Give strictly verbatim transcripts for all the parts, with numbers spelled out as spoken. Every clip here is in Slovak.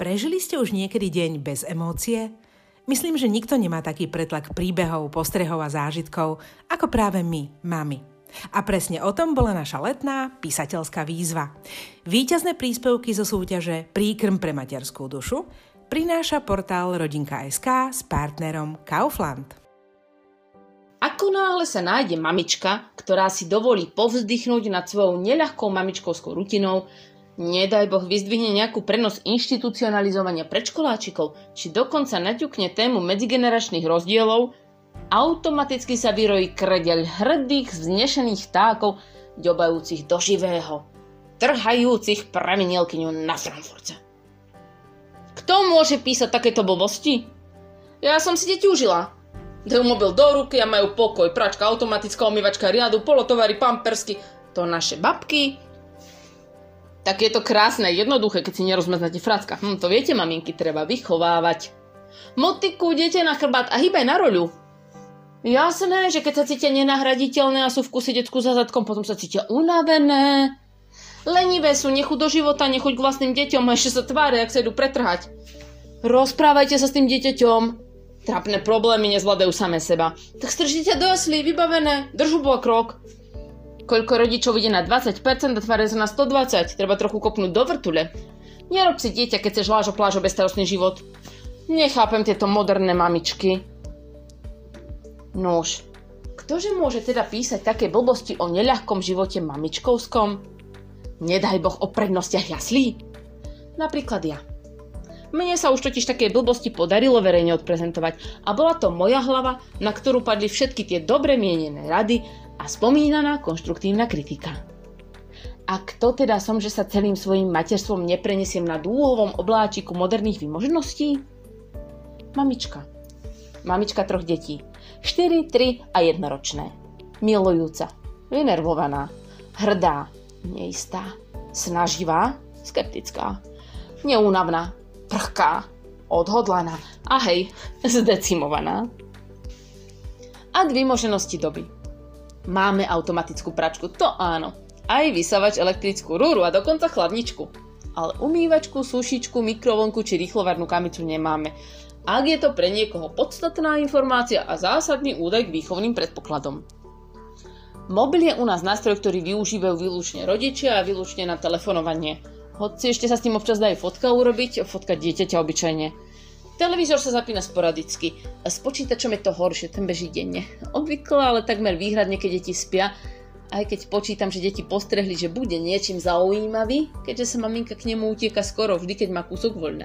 Prežili ste už niekedy deň bez emócie? Myslím, že nikto nemá taký pretlak príbehov, postrehov a zážitkov ako práve my, mami. A presne o tom bola naša letná písateľská výzva. Víťazné príspevky zo súťaže Príkrm pre materskú dušu prináša portál rodinka bodka es ká s partnerom Kaufland. Ako náhle sa nájde mamička, ktorá si dovolí povzdychnúť nad svojou neľahkou mamičkovskou rutinou, nedaj Boh vyzdvihne nejakú prenos inštitucionalizovania predškoláčikov, či dokonca naťukne tému medzigeneračných rozdielov, automaticky sa vyrojí krdeľ hrdých, vznešených vtákov, ďobajúcich do živého, trhajúcich premenielkyňu na Frankfurte. Kto môže písať takéto blbosti? Ja som si deti užila. Dajú mobil do ruky a majú pokoj, pračka automatická, umývačka riadu, polotovary, pampersky. To naše babky. Tak je to krásne, jednoduché, keď si nerozmaznáte fracka. Hm, to viete, maminky, treba vychovávať. Motiku, dieťa na chrbát a hýbaj na roľu. Jasné, že keď sa cítia nenahraditeľné a sú v kuse decku za zadkom, potom sa cítia unavené. Lenivé sú, nechuť do života, nechuť k vlastným deťom a ešte sa tvária, ak sa idú pretrhať. Rozprávajte sa s tým dieťaťom. Trápne problémy nezvládajú samé seba. Tak strž dieťa do jaslí, vybavené, držu bo krok. Koľko rodičov ide na dvadsať percent a tvária sa na stodvadsať. Treba trochu kopnúť do vrtule. Nerob si dieťa, keď chceš lážo plážo bezstarostný život. Nechápem tieto moderné mamičky. Nož, ktože môže teda písať také blbosti o neľahkom živote mamičkovskom? Nedaj Boh o prednostiach jaslí? Napríklad ja. Mne sa už totiž také blbosti podarilo verejne odprezentovať a bola to moja hlava, na ktorú padli všetky tie dobre mienené rady a spomínaná konštruktívna kritika. A kto teda som, že sa celým svojím materstvom neprenesiem na dúhovom obláčiku moderných výmožností? Mamička. Mamička troch detí. štyri, tri a jednoročné. Milujúca, vynervovaná, hrdá, neistá, snaživá, skeptická, neúnavná, prchká, odhodlaná a hej, zdecimovaná. A výmoženosti doby. Máme automatickú pračku, to áno. Aj vysavač, elektrickú rúru a dokonca chladničku. Ale umývačku, sušičku, mikrovlnku či rýchlovarnú kamicu nemáme. Ak je to pre niekoho podstatná informácia a zásadný údaj k výchovným predpokladom. Mobil je u nás nástroj, ktorý využívajú výlučne rodičia a výlučne na telefonovanie. Hoci ešte sa s tým občas dajú fotka urobiť, fotka dieťaťa obyčajne. Televízor sa zapína sporadicky. S počítačom je to horšie, ten beží denne. Obvykle, ale takmer výhradne, keď deti spia, aj keď počítam, že deti postrehli, že bude niečím zaujímavý, keďže sa maminka k nemu utieka skoro vždy, keď má kúsok voľna.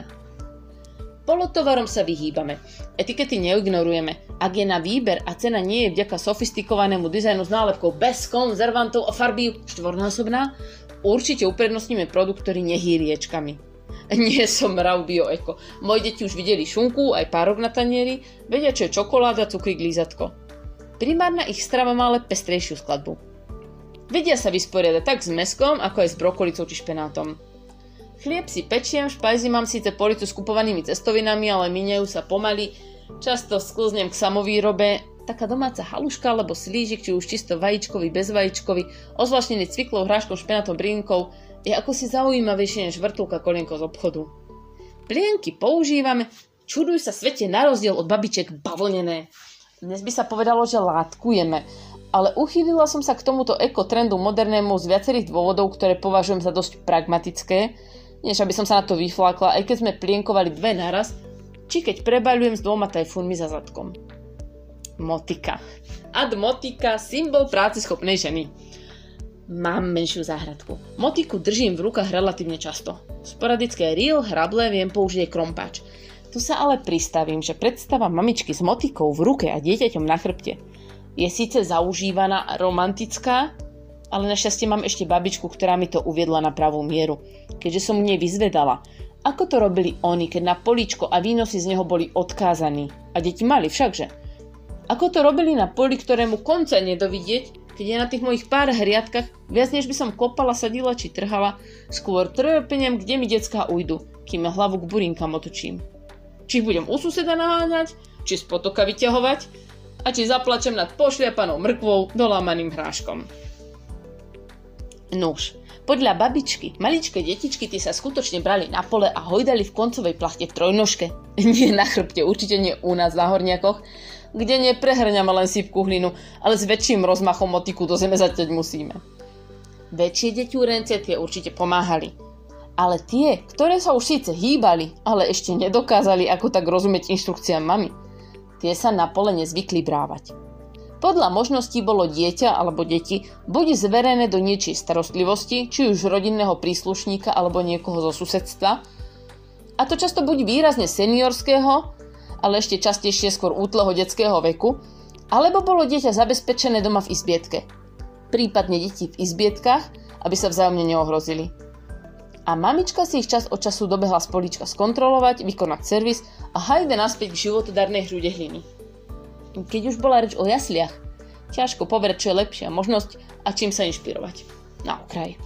Polotovarom sa vyhýbame. Etikety neignorujeme. Ak je na výber a cena nie je vďaka sofistikovanému dizajnu s nálepkou bez konzervantov a farby štvornásobná, určite uprednostníme produkt, ktorý nehýri ječkami. Nie som mrav bioeko. Moje deti už videli šunku, aj párok na tanieri, vedia, čo je čokoláda, cukrík, lízatko. Primárna ich strava má ale pestrejšiu skladbu. Vedia sa vysporiadať tak s mäskom, ako aj s brokolicou či špenátom. Chlieb si pečiem, v špajzi mám síce policu s kupovanými cestovinami, ale míňajú sa pomaly. Často sklznem k samovýrobe. Taká domáca haluška alebo slížik, či už čisto vajíčkový, bezvajíčkový, ozvláštnený cviklou, hráškom, špenátom, brinkou, je ako si zaujímavejšie než vrtulka kolienko z obchodu. Plienky používame, čuduj sa svete na rozdiel od babičiek bavlnené. Dnes by sa povedalo, že látkujeme, ale uchýlila som sa k tomuto ekotrendu modernému z viacerých dôvodov, ktoré považujem za dosť pragmatické, než aby som sa na to vyflákla, aj keď sme plienkovali dve naraz, či keď prebaľujem s dvoma tajfúnmi za zadkom. Motika. Ad motika, symbol práceschopnej ženy. Mám menšiu záhradku. Motiku držím v rukách relatívne často. Sporadické reel, hrable viem použiť aj krompáč. Tu sa ale pristavím, že predstava mamičky s motikou v ruke a dieťaťom na chrbte je síce zaužívaná a romantická, ale našťastie mám ešte babičku, ktorá mi to uviedla na pravú mieru, keďže som u nej vyzvedala, ako to robili oni, keď na políčko a výnosy z neho boli odkázaní. A deti mali všakže. Ako to robili na poli, ktorému konca nedovidieť, keď je na tých mojich pár hriadkach, viac než by som kopala, sadila či trhala, skôr trpnem, kde mi decká ujdu, kým hlavu k burinkám otočím. Či budem u suseda naháňať, či z potoka vyťahovať, a či zaplačem nad pošliapanou mrkvou dolámaným hráškom. Nuž, Podľa babičky, maličké detičky tie sa skutočne brali na pole a hojdali v koncovej plachte v trojnožke. Nie na chrbte, určite nie u nás na Horniakoch, kde neprehrňame len sypku hlinu, ale s väčším rozmachom motiku do zeme zaťať musíme. Väčšie deťúrence tie určite pomáhali. Ale tie, ktoré sa už síce hýbali, ale ešte nedokázali ako tak rozumieť inštrukciám mami, tie sa na pole nezvykli brávať. Podľa možností bolo dieťa alebo deti buď zverené do niečej starostlivosti, či už rodinného príslušníka alebo niekoho zo susedstva, a to často buď výrazne seniorského, ale ešte častejšie skôr útleho detského veku, alebo bolo dieťa zabezpečené doma v izbietke, prípadne deti v izbietkách, aby sa vzájomne neohrozili. A mamička si ich čas od času dobehla z políčka skontrolovať, vykonať servis a hajde naspäť k životodárnej hrude hliny. Keď už bola reč o jasliach, ťažko povedať, čo je lepšia možnosť a čím sa inšpirovať. Na okraj.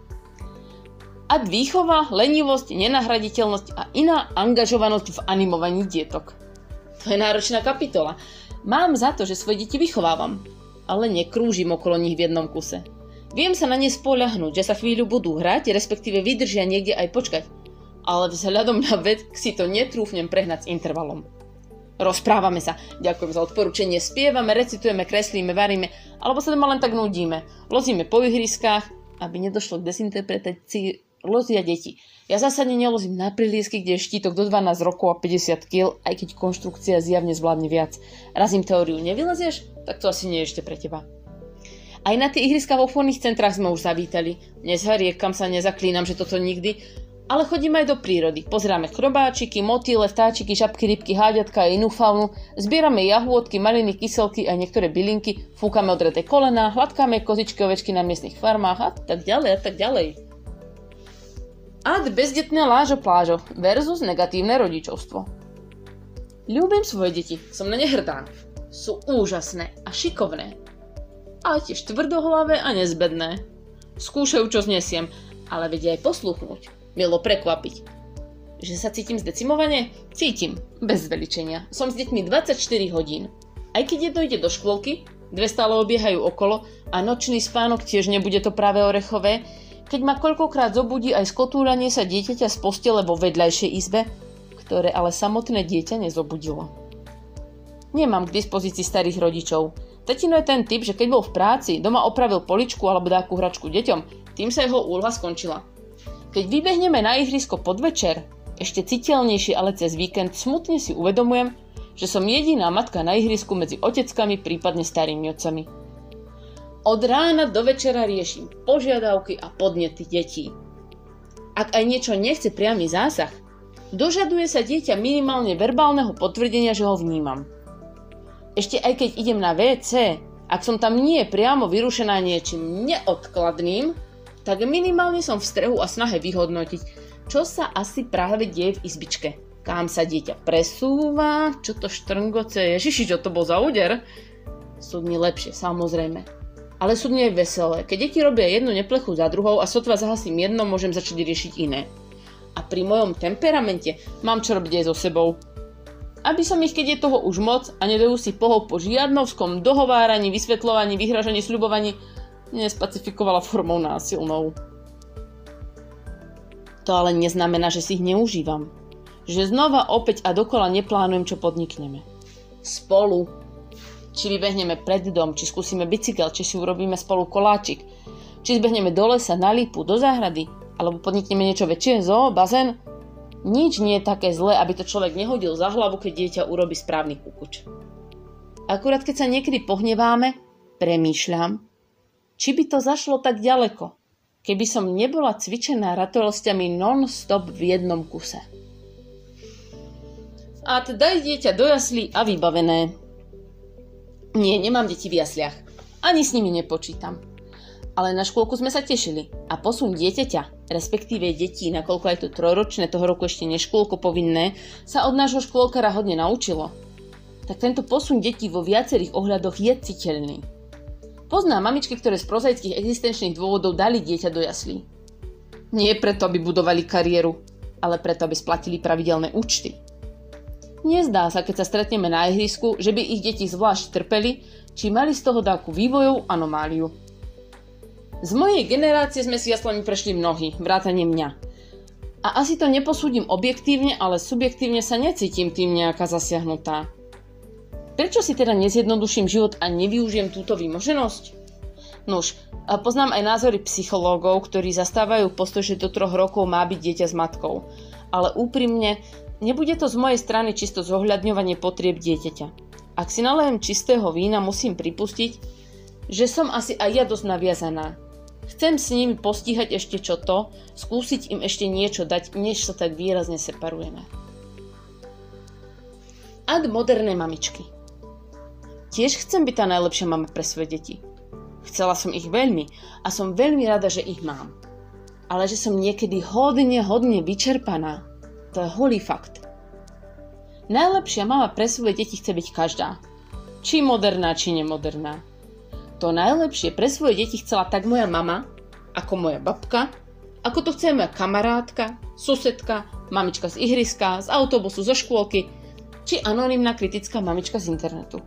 A výchova, lenivosť, nenahraditeľnosť a iná angažovanosť v animovaní dietok. To je náročná kapitola. Mám za to, že svoje deti vychovávam, ale nekrúžim okolo nich v jednom kuse. Viem sa na ne spoľahnúť, že sa chvíľu budú hrať, respektíve vydržia niekde aj počkať. Ale vzhľadom na vek si to netrúfnem prehnať s intervalom. Rozprávame sa, ďakujem za odporúčanie, spievame, recitujeme, kreslíme, varíme, alebo sa doma len tak nudíme. Lozíme po ihriskách, aby nedošlo k dezinterpretácii, lozia deti. Ja zásadne nelozím na priliesky, kde je štítok do dvanásť rokov a päťdesiat kíl, aj keď konštrukcia zjavne zvládne viac. Razím teóriu, nevylezieš? Tak to asi nie je ešte pre teba. Aj na tie ihriska v obchodných centrách sme už zavítali. Nezhariekam sa, nezaklínam, že toto nikdy, ale chodíme aj do prírody. Pozeráme chrobáčiky, motýle, vtáčiky, žabky, rybky, háďatka a inú faunu, zbierame jahôdky, maliny, kyselky a niektoré bylinky, fúkame odreté kolená, hladkáme kozičky, ovečky na miestnych farmách a tak ďalej a tak ďalej. Ad bezdetné lážo plážo versus negatívne rodičovstvo. Ľúbim svoje deti, som na ne hrdá. Sú úžasné a šikovné. Ale tiež tvrdohlavé a nezbedné. Skúšajú, čo znesiem, ale vedia aj posluchnúť. Milo prekvapiť. Že sa cítim zdecimovane? Cítim. Bez zveličenia. Som s deťmi dvadsaťštyri hodín. Aj keď jedno ide do škôlky, dve stále obiehajú okolo a nočný spánok tiež nebude to práve orechové, keď ma koľkokrát zobudí aj skotúľanie sa dieťaťa z postele vo vedľajšej izbe, ktoré ale samotné dieťa nezobudilo. Nemám k dispozícii starých rodičov. Tatino je ten typ, že keď bol v práci, doma opravil poličku alebo dáku hračku deťom, tým sa jeho úloha skončila. Keď vybehneme na ihrisko podvečer, ešte citeľnejšie, ale cez víkend, smutne si uvedomujem, že som jediná matka na ihrisku medzi oteckami, prípadne starými otcami. Od rána do večera riešim požiadavky a podnety detí. Ak aj niečo nechce priamy zásah, dožaduje sa dieťa minimálne verbálneho potvrdenia, že ho vnímam. Ešte aj keď idem na vé cé, ak som tam nie priamo vyrušená niečím neodkladným, tak minimálne som v strehu a snahe vyhodnotiť, čo sa asi práve deje v izbičke. Kam sa dieťa presúva, čo to štrngoce, ježiši, čo to bol za úder? Súdne lepšie, samozrejme. Ale súdne je veselé. Keď deti robia jednu neplechu za druhou a sotva zahasím jedno, môžem začať riešiť iné. A pri mojom temperamente mám čo robiť aj so sebou. Aby som ich, keď je toho už moc a nedajú si pohov po žiadnovskom dohováraní, vysvetľovaní, vyhražaní, sľubovaní, nespacifikovala formou násilnou. To ale neznamená, že si ich neužívam. Že znova opäť a dokola neplánujem, čo podnikneme. Spolu. Či vybehneme pred dom, či skúsime bicykel, či si urobíme spolu koláčik, či zbehneme do lesa, na lípu, do záhrady, alebo podnikneme niečo väčšie, zoo, bazén. Nič nie je také zlé, aby to človek nehodil za hlavu, keď dieťa urobí správny kukuč. Akurát keď sa niekedy pohneváme, premýšľam, či by to zašlo tak ďaleko, keby som nebola cvičená ratolestiami non-stop v jednom kuse. A daj dieťa do jaslí a vybavené. Nie, nemám deti v jasliach. Ani s nimi nepočítam. Ale na škôlku sme sa tešili a posun dieťaťa, respektíve detí, nakoľko aj to trojročné, toho roku ešte neškôlko povinné, sa od nášho škôlkara hodne naučilo. Tak tento posun detí vo viacerých ohľadoch je citeľný. Poznám mamičky, ktoré z prozaických existenčných dôvodov dali dieťa do jaslí. Nie preto, aby budovali kariéru, ale preto, aby splatili pravidelné účty. Nezdá sa, keď sa stretneme na ihrisku, že by ich deti zvlášť trpeli, či mali z toho dáku vývojovú anomáliu. Z mojej generácie sme si jaslami prešli mnohí, vrátane mňa. A asi to neposúdim objektívne, ale subjektívne sa necítim tým nejaká zasiahnutá. Prečo si teda nezjednoduším život a nevyužijem túto vymoženosť? Nuž, poznám aj názory psychológov, ktorí zastávajú postoj, že do troch rokov má byť dieťa s matkou. Ale úprimne, nebude to z mojej strany čisto zohľadňovanie potrieb dieťaťa. Ak si nalejem čistého vína, musím pripustiť, že som asi aj ja dosť naviazaná. Chcem s nimi postíhať ešte čo to, skúsiť im ešte niečo dať, než sa tak výrazne separujeme. Ad moderné mamičky. Tiež chcem byť tá najlepšia mama pre svoje deti. Chcela som ich veľmi a som veľmi rada, že ich mám. Ale že som niekedy hodne, hodne vyčerpaná, to je holý fakt. Najlepšia mama pre svoje deti chce byť každá. Či moderná, či nemoderná. To najlepšie pre svoje deti chcela tak moja mama, ako moja babka, ako to chce moja kamarátka, susedka, mamička z ihriska, z autobusu, zo škôlky, či anonymná kritická mamička z internetu.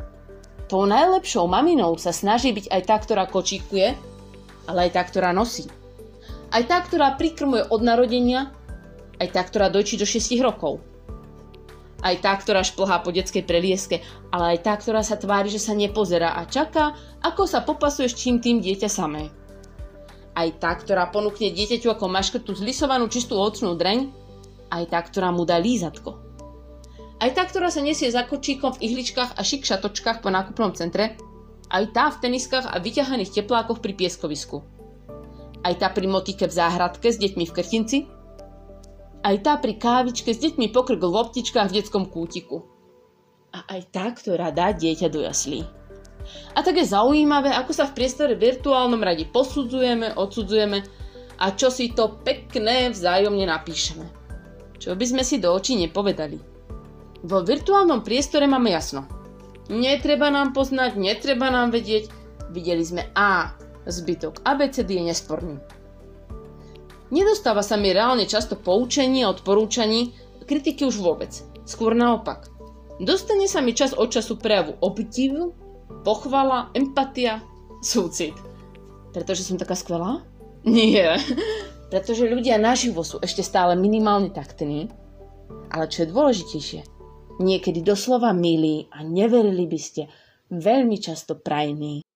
Tou najlepšou maminou sa snaží byť aj tá, ktorá kočíkuje, ale aj tá, ktorá nosí. Aj tá, ktorá prikrmuje od narodenia, aj tá, ktorá dojčí do šiestich rokov. Aj tá, ktorá šplhá po detskej prelieske, ale aj tá, ktorá sa tvári, že sa nepozerá a čaká, ako sa popasuje s čím tým dieťa samé. Aj tá, ktorá ponúkne dieťaťu ako maškrtu zlisovanú čistú ovocnú dreň, aj tá, ktorá mu dá lízatko. Aj tá, ktorá sa nesie za kočíkom v ihličkách a šik šatočkách po nákupnom centre, aj tá v teniskách a vyťahaných teplákoch pri pieskovisku. Aj tá pri motike v záhradke s deťmi v krtinci, aj tá pri kávičke s deťmi pokrk v loptičkách v detskom kútiku. A aj tá, ktorá dá dieťa do jaslí. A tak je zaujímavé, ako sa v priestore virtuálnom radi posudzujeme, odsudzujeme a čo si to pekné vzájomne napíšeme. Čo by sme si do očí nepovedali. Vo virtuálnom priestore máme jasno. Netreba nám poznať, netreba nám vedieť. Videli sme A, zbytok á bé cé dé je nesporný. Nedostáva sa mi reálne často poučení a odporúčaní, kritiky už vôbec. Skôr naopak. Dostane sa mi čas od času prejavu obdivu, pochvala, empatia, súcit. Pretože som taká skvelá? Nie. Pretože ľudia naživo sú ešte stále minimálne taktní, ale čo je dôležitejšie, niekedy doslova milí a neverili by ste, veľmi často prajní.